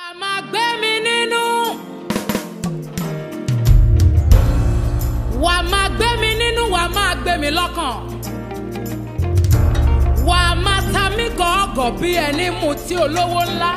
máa gbé mi nínú. Wà máa gbé mi nínú, wà máa gbé mi lọ́kàn. Wà máa ta mí gọ̀ọ́gọ̀ bí ẹni mutí olówó ńlá.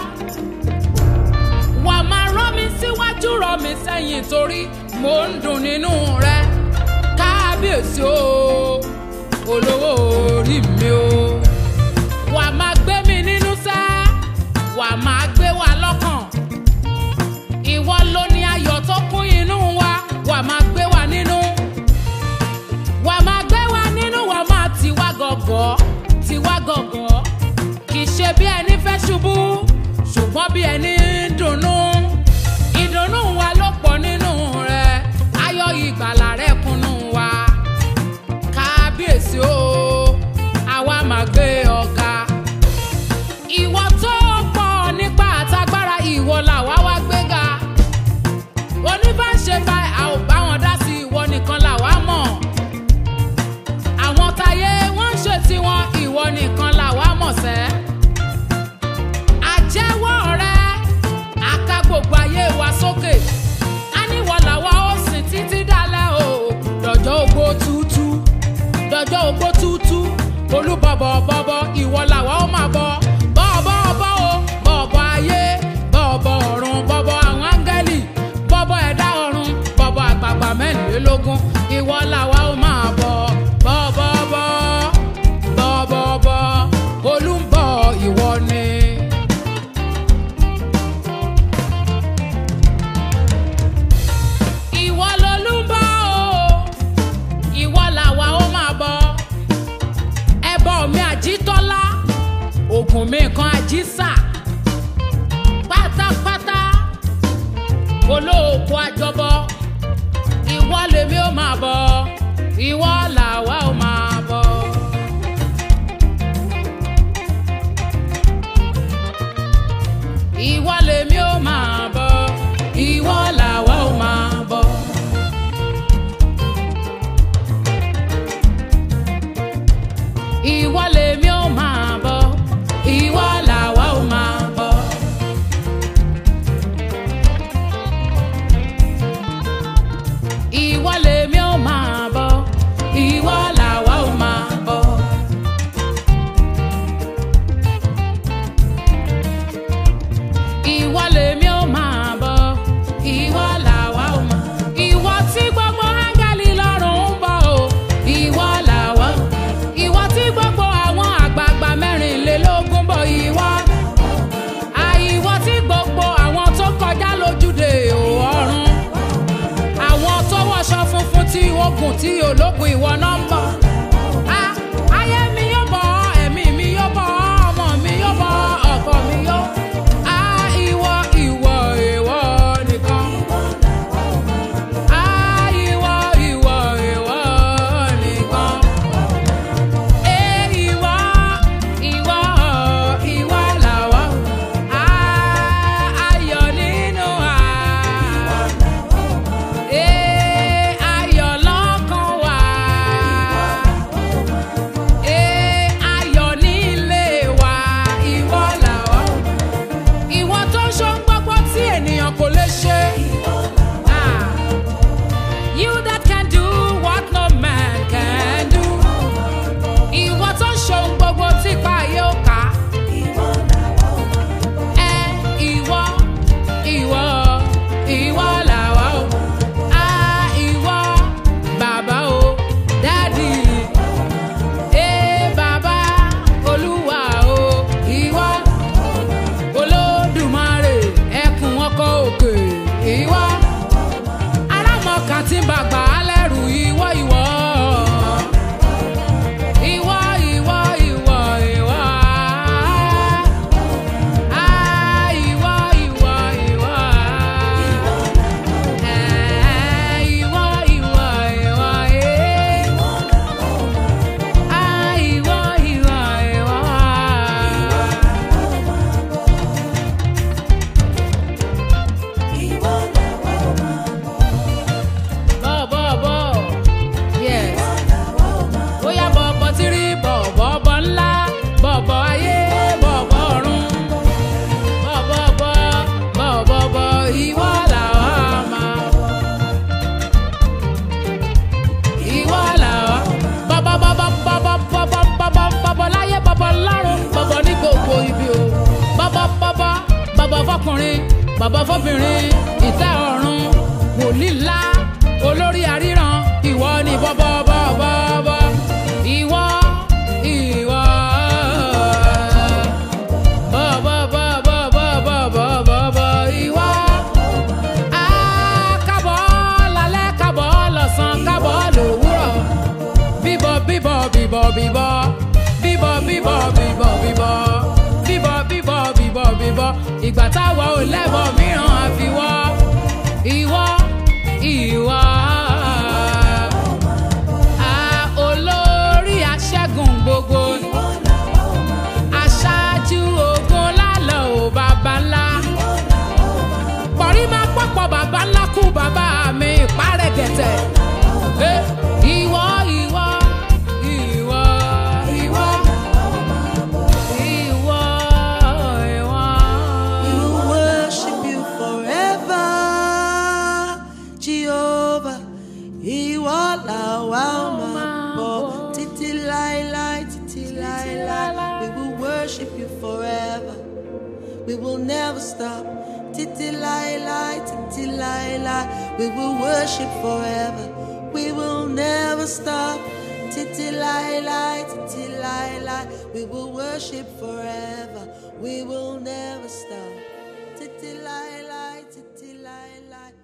Wà máa rọ́ mi síwájú rọ́ mi sẹ́yìn torí mò ń dùn nínú rẹ. Kábíyèsí o, olówó orí mi o. Wà máa gbé mi nínú sẹ́, wà máa gbé wa lọ́kàn. Ìwọ ló ní ayọ̀ tó kún inú wa, wà máa gbé wa nínú. Wà máa gbé wa nínú, wà máa tì wá gọ̀gọ̀, tì wá gọ̀gọ̀. Kì í ṣe bí ẹni fẹ́ ṣubú, ṣùgbọ́n bí ẹni ń dùnnú. Ìdùnnú wa ló pọ̀ nínú rẹ̀, ayọ̀ ìgbàlà rẹ̀ kúnnú wa. Kábíyèsí o, àwa máa gbé ọ̀gá. Ìwọ tó pọ̀ nípa àtagbára, ìwọ làwa wá gbéga. Oníbàṣe bá a ò bá wọn dá sí, ìwọ nìkan làwa mọ̀. Àwọn táyé wọ́n ń ṣe tiwọn, ìwọ nìkan làwa mọ̀ sẹ́. Àjẹ́wọ́ rẹ, àka gbogbo ayé wa sókè. A níwọ̀ làwa ó sìn títí dálẹ̀ o. Dọ̀jọ́ ogbó tútú, dọ̀jọ́ ogbó tútú. Olúbọ̀bọ̀ bọ̀bọ̀, ìwọ làwa ó máa bọ̀. Bọ̀bọ̀ bọ̀ o, bọ̀bọ̀ ayé, bọ̀bọ̀ ọ̀run, bọ̀bọ̀ àwọn áńgẹ́lì, bọ̀bọ̀ ẹ̀dá ọ̀run, bọ̀bọ̀ àgbààgbà mẹ́rìnlélógún. Ìwọ làwa ó máa bọ̀. Bọ̀bọ̀ bọ̀, bọ̀bọ̀ bọ̀, Olú ń bọ̀, ìwọ ni. Ìwọ lolú ń bọ̀ o, ìwọ làwa ó máa bọ̀. Ẹbọ mi Àjítọ́lá, ògùn mi kan Àjísà. Pátápátá olóòkú àjọbọ, ìwọ lèmi ó máa bọ̀, ìwọ làwa ó máa bọ̀. Ìwọ lèmi ó máa bọ̀, ìwọ làwa ó máa bọ̀. Ìwọ lèmi ó máa bọ̀, ìwọ làwa ó máa bọ̀. Ìwọ lèmi ó máa bọ̀, ìwọ làwa ó máa bọ̀. Ìwọ bàbá fọ́bìnrin ìtẹ́ ọ̀run wòlíì ńlá olórí àríran ìwọ ni bọ́bọ́bọ́bọ́ ìwọ ìwọ bọ́bọ́bọ́bọ́bọ́bọ́ ìwọ kábọ̀ lálẹ́ kábọ̀ lọ́sàn kábọ̀ lówùrọ̀ bíbọ̀ bíbọ̀ bíbọ̀ bíbọ̀ bíbọ̀ bíbọ̀ bíbọ̀ bíbọ̀ bíbọ̀ bíbọ̀ bíbọ̀ bíbọ̀ ìgbà táwa ò lẹ́bọ̀ mìíràn àfiwọ́ ìwọ ìwọ olórí aṣẹ́gun gbogbo aṣáájú ogun lálọ́ ò bàbá ńlá pọ̀rí máa pọ̀pọ̀ bàbá ńlá kú bàbá mi ìpárẹ̀ gẹ̀tẹ̀ ìwọ ìwọ ìwọ ìwọ ìwọ ìwọ. We will worship you forever, Jehovah. Ìwọ làwa máa bọ̀ títí láéláé, títí láéláé. We will worship you forever. We will never stop. Títí láéláé, títí láéláé. We will worship forever. We will never stop. Títí láéláé, títí láéláé. We will worship forever. We will never stop. Títí láéláé, títí láéláé.